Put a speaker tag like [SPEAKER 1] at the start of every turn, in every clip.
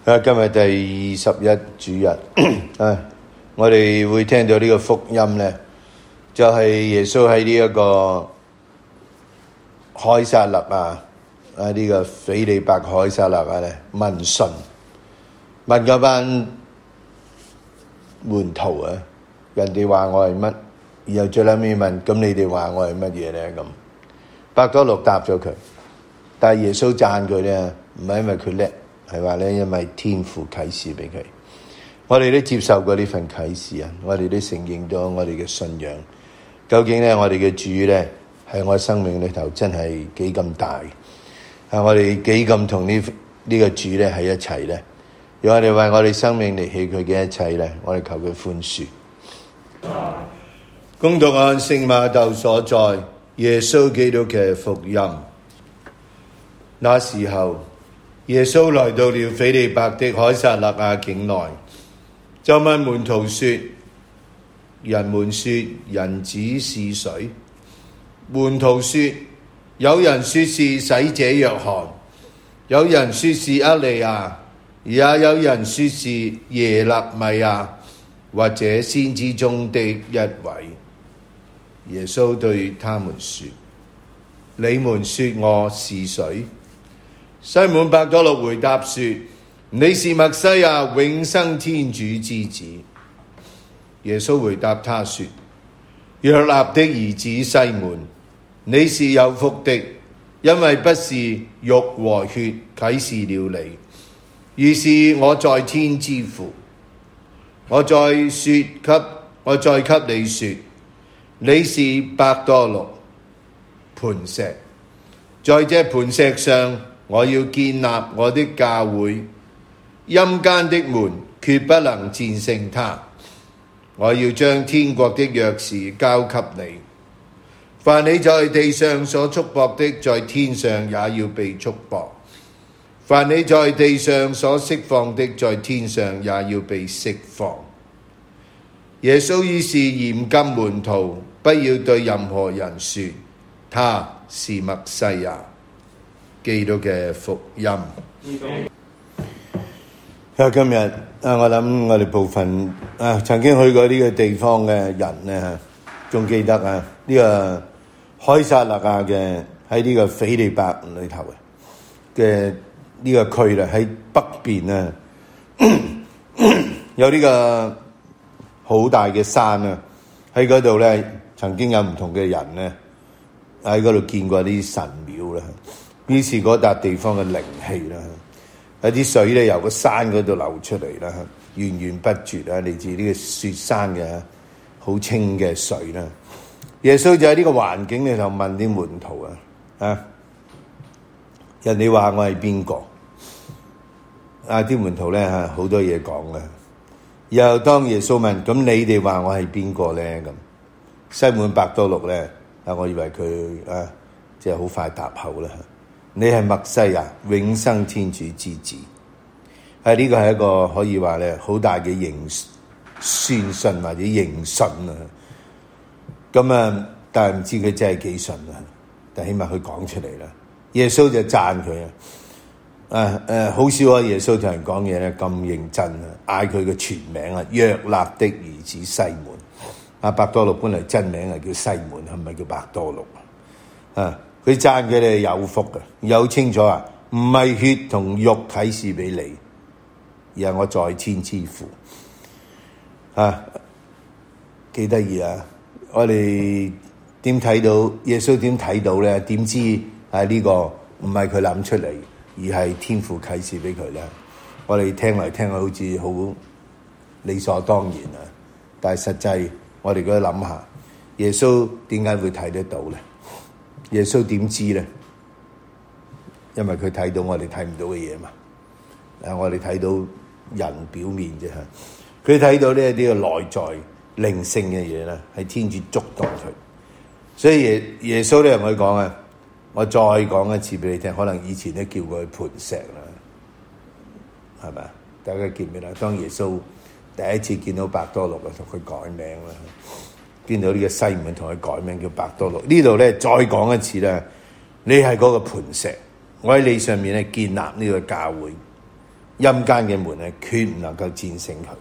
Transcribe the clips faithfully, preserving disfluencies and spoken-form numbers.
[SPEAKER 1] 啊，今日第二十一主日，啊，我哋會聽到呢個福音咧，就係、是、耶穌喺呢一個凱撒勒啊，啊呢、這個腓利伯凱撒勒啊咧問訊，問嗰班門徒啊，人哋話我係乜，然後最後尾問，咁你哋話我係乜嘢咧？咁伯多祿答咗佢，但係耶穌讚佢咧，唔係因為佢叻。係話咧，因為天父啟示俾佢，我哋都接受過呢份啟示啊！我哋都承認咗我哋嘅信仰。究竟咧，我哋嘅主咧喺我生命裏頭真係幾咁大？係我哋幾咁同呢呢個主咧喺一齊咧？如果我哋為我哋生命離棄佢嘅一切咧，我哋求佢寬恕。恭讀按聖馬竇所載耶穌基督嘅福音。那時候，耶穌來到了腓利伯的凱撒勒雅境內，就問門徒說：人們說人子是誰？門徒說：有人說是洗者若翰，有人說是厄利亞，也有人說是耶肋米亞，或者先知中的一位。耶穌對他們說：你們說我是誰？西滿伯多祿回答說：你是默西亞，永生天主之子。耶穌回答他說：約納的兒子西滿，你是有福的，因為不是肉和血啟示了你，而是我在天之父。我再說給我再給你說，你是伯多祿，磐石，在這磐石上，我要建立我的教會，陰間的門決不能戰勝它。我要將天國的鑰匙交給你。凡你在地上所束縛的，在天上也要被束縛；凡你在地上所釋放的，在天上也要被釋放。耶穌於是嚴禁門徒不要對任何人說他是默西亞。基督嘅福音。啊，今日啊，我諗我哋部分啊曾經去過呢個地方嘅人咧，仲記得啊呢個凱撒勒雅嘅喺呢個腓利伯裏頭嘅呢個區啦，喺北邊啊，有呢個好大嘅山啊，喺嗰度咧曾經有唔同嘅人咧喺嗰度見過啲神廟啦。於是嗰笪地方嘅靈氣啦，有啲水咧由個山嗰度流出嚟啦，源源不絕啊！嚟自呢個雪山嘅好清嘅水啦。耶穌就喺呢個環境裏頭問啲門徒啊，啊，人哋話我係邊個？啊，啲門徒咧嚇好多嘢講嘅。又當耶穌問：咁你哋話我係邊個咧？咁西滿伯多祿咧啊，我以為佢啊即係好快答口啦。你係默西亞，永生天主之子。係呢個係一個可以話咧好大嘅認宣信或者認信啊。咁啊，但係唔知佢真係幾信啊。但起碼佢講出嚟啦。耶穌就讚佢啊。誒誒，好少啊！耶穌同人講嘢咧咁認真啊，嗌佢嘅全名啊，約納的兒子西滿。阿伯多祿本來真名係叫西滿，係咪叫伯多祿啊？佢讚佢哋有福嘅，有清楚啊！唔係血同肉啟示俾你，而係我在天之父啊！幾得意啊！我哋點睇到耶穌點睇到咧？點知係呢個唔係佢諗出嚟，而係天父啟示俾佢咧？我哋聽嚟聽去好似好理所當然啊！但係實際我哋嗰度諗下，耶穌點解會睇得到咧？耶穌點知咧？因為佢睇到我哋睇唔到嘅嘢嘛。誒，我哋睇到人表面啫嚇，佢睇到呢一啲嘅內在靈性嘅嘢咧，係天主觸動佢。所以耶耶穌咧同佢講啊，我再講一次俾你聽，可能以前都叫佢磐石啦，係咪啊？大家記唔記得？當耶穌第一次見到伯多祿啊，同佢改名啦。見到呢個西滿同佢改名叫伯多祿，呢度咧再講一次啦。你係嗰個磐石，我喺你上面咧建立呢個教會， 陰間嘅門咧，決唔能夠戰勝佢。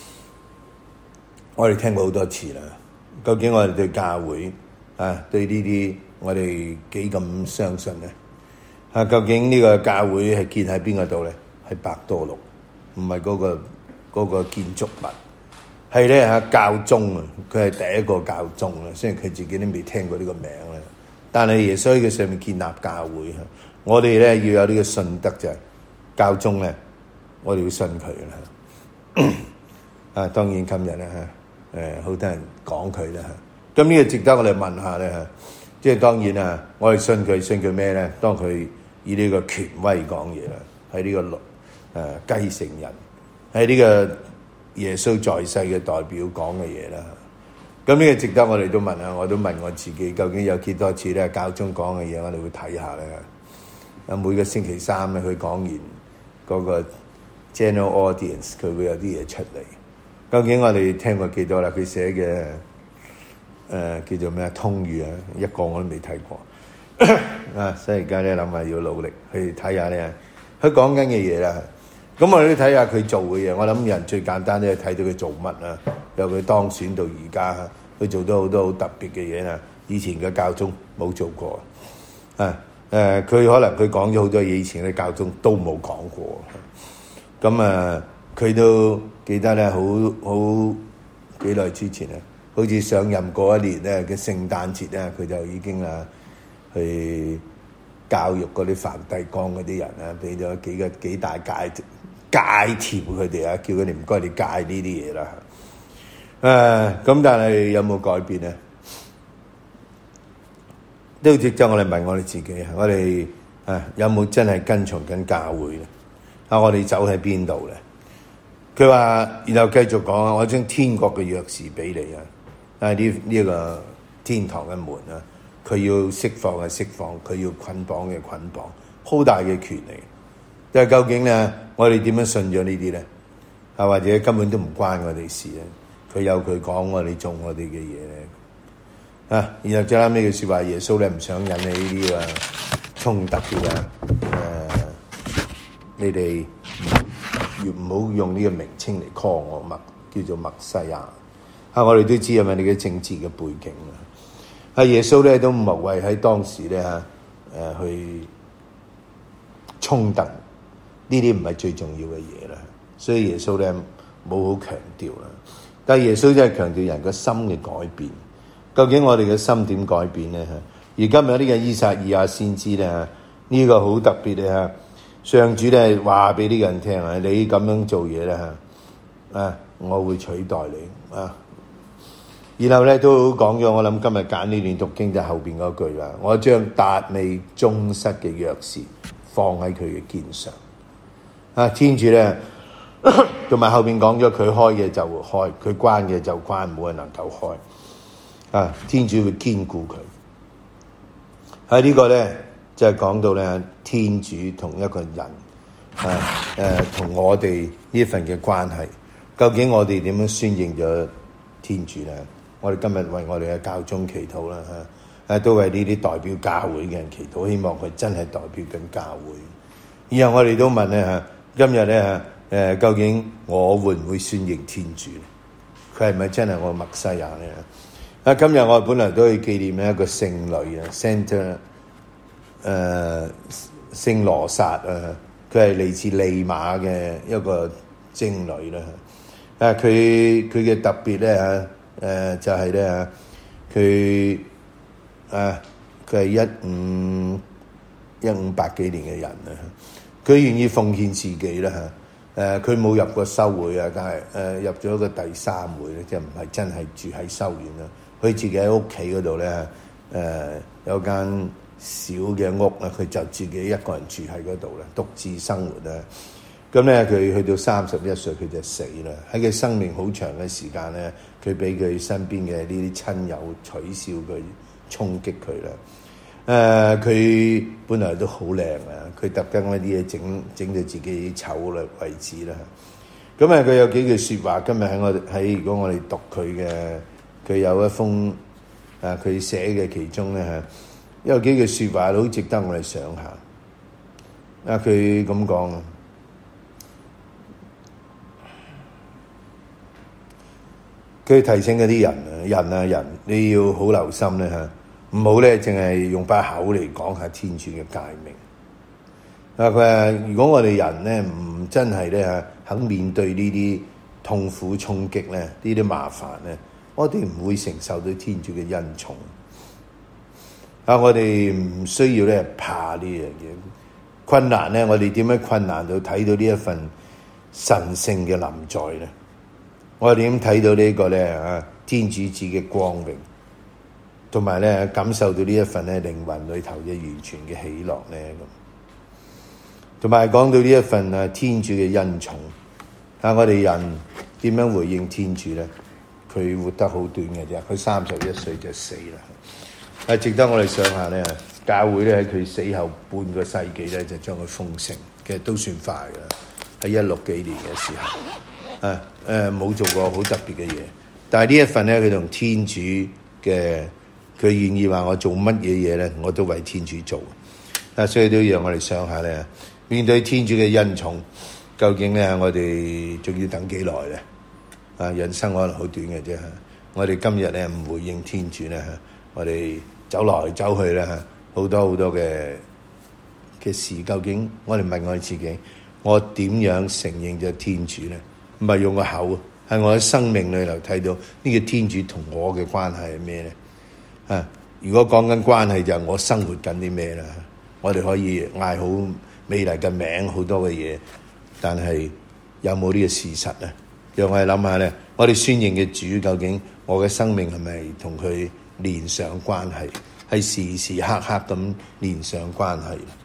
[SPEAKER 1] 我哋聽過好多次啦，究竟我哋對教會啊，對呢啲我哋幾咁相信咧？啊，究竟呢個教會係建喺邊個度咧？係伯多祿，唔係嗰個嗰個建築物，係咧嚇教宗啊！佢係第一個教宗啊，雖然佢自己都未聽過呢個名咧，但係耶穌喺佢上面建立教會啊！我哋咧要有呢個信德就係教宗咧，我哋要信佢啦。啊，當然今日咧嚇，誒好多人講佢啦嚇，咁呢個值得我哋問下咧嚇，即係當然啊，我哋信佢，信佢咩咧？當佢以呢個權威講嘢啦，喺呢、這個誒繼承人，喺呢個耶穌在世嘅代表講嘅嘢啦。咁呢個值得我哋都問下，我都問我自己，究竟有幾多次咧教宗講嘅嘢，我哋會睇下咧。啊，每個星期三咧，佢講完嗰個 general audience，佢會有啲嘢出嚟。究竟我哋聽過幾多啦？佢寫嘅誒、呃、叫做咩通諭啊，一個我都未睇過啊！所以而家咧諗下要努力去睇下咧，佢講緊嘅嘢啦。咁我哋都睇下佢做嘅嘢。我諗人最簡單咧睇到佢做乜啊？由佢當選到而家，佢做咗好多好特別嘅嘢啊！以前嘅教宗冇做過啊。誒、呃，佢可能佢講咗好多嘢，以前嘅教宗都冇講過。咁啊，佢都記得咧，好好幾耐之前啊，好似上任嗰一年咧嘅聖誕節咧，佢就已經啊去教育嗰啲梵蒂岡嗰啲人啊，俾咗幾個幾大戒戒條佢哋啊，叫佢哋唔該你戒呢啲嘢啦。誒、啊，咁但係有冇改變咧？都值得我哋問我哋自己，我哋啊有冇真係跟從緊教會咧？啊，我哋走喺邊度咧？佢話，然後繼續講啊，我將天國嘅鑰匙俾你啊！啊，呢呢個天堂嘅門啊，佢要釋放嘅釋放，佢要捆綁嘅捆綁，好大嘅權利。但係究竟咧，我哋點樣信咗呢啲咧？啊，或者根本都唔關我哋事咧？佢有佢講，我哋做我哋嘅嘢咧。啊，然後最後尾句説話，耶穌咧唔想引起呢啲啊衝突嘅啊，誒，你哋越唔好用呢個名稱嚟 call 我默，叫做默西亞。啊，我哋都知係咪你嘅政治嘅背景啊？啊，耶穌咧都唔係為喺當時咧嚇誒去衝突，呢啲唔係最重要嘅嘢啦。所以耶穌咧冇好強調啦。但係耶穌真係強調人個心嘅改變。究竟我哋嘅心點改變咧？而今日呢個依撒意亞先知咧，呢、這個好特別嘅，上主咧話俾呢個人聽啊，你咁樣做嘢咧啊，我會取代你啊。然後咧都講咗，我諗今日揀呢段讀經就後邊嗰句啦，我將達味宗室嘅鑰匙放喺佢嘅肩上啊。天主咧同埋後邊講咗，佢開嘅就開，佢關嘅就關，冇人能夠開。啊！天主會堅固佢。喺呢個咧就係、是、講到咧天主同一個人啊誒同、呃、我哋呢份嘅關係，究竟我哋點樣宣認咗天主咧？我哋今日為我哋嘅教宗祈禱啦嚇，誒、啊、都為呢啲代表教會嘅人祈禱，希望佢真係代表緊教會。然後我哋都問咧嚇、啊，今日咧嚇誒，究竟我會唔會宣認天主？佢係咪真係我默西亞咧？啊！今日我本來都要紀念一個聖女啊，Saint 誒聖羅撒啊，佢係嚟自利馬嘅一個貞女啦。啊，佢佢嘅特別咧嚇誒就係咧嚇佢啊佢係一五一五百幾年嘅人啊，佢願意奉獻自己啦嚇誒，佢冇入過修會啊，但係誒、呃、入咗個第三會咧，即係唔係真係住喺修院啦。佢自己喺屋企嗰度咧，誒、呃、有間小嘅屋啊，佢就自己一個人住喺嗰度啦，獨自生活啦。咁咧，佢去到三十一歲，佢就死啦。喺佢生命好長嘅時間咧，佢俾佢身邊嘅呢啲親友取笑佢、衝擊佢啦。誒、呃，佢本來都好靚啊，佢特登嗰啲嘢整整到自己醜啦為止啦。咁啊，佢有幾句説話，今日喺我喺如果我哋讀佢嘅。佢有一封啊，佢寫嘅其中咧嚇，有幾句説話好值得我哋想下。啊，佢咁講啊， 佢提醒嗰啲人啊，人啊人，你要好留心咧嚇，唔好咧淨係用把口嚟講下天主嘅誡命。啊，佢話如果我哋人咧唔真係咧嚇肯面對呢啲痛苦衝擊咧，呢啲麻煩咧，我哋唔會承受到天主嘅恩寵。啊，我哋唔需要咧怕呢樣嘢。困難咧，我哋點樣困難到睇到呢一份神聖嘅臨在咧？我哋點睇到呢個咧啊天主子嘅光榮，同埋咧感受到呢一份咧靈魂裏頭嘅完全嘅喜樂咧咁，同埋講到呢一份啊天主嘅恩寵。啊，我哋人點樣回應天主咧？佢活得好短嘅啫，佢三十一歲就死啦。啊，值得我哋想下咧，教會咧喺佢死後半個世紀咧就將佢封聖，其實都算快噶啦，喺一六幾年嘅時候。啊，誒、呃、冇做過好特別嘅嘢，但係呢一份咧，佢同天主嘅，佢願意話我做乜嘢嘢咧，我都為天主做。啊，所以都要讓我哋想下咧，面對天主嘅恩寵，究竟咧我哋仲要等幾耐咧？啊，人生可能好短嘅啫。我哋今日咧唔回應天主咧，我哋走來走去咧，好多好多嘅嘅事，究竟我哋問我哋自己，我點樣承認咗天主咧？唔係用個口，喺我嘅生命裏頭睇到呢個天主同我嘅關係係咩咧？啊，如果講緊關係就係我生活緊啲咩啦？我哋可以嗌好美麗嘅名，好多嘅嘢，但係有冇呢個事實咧？讓我哋諗下咧，我哋宣認嘅主究竟我嘅生命係咪同佢連上關係，係時時刻刻咁連上關係？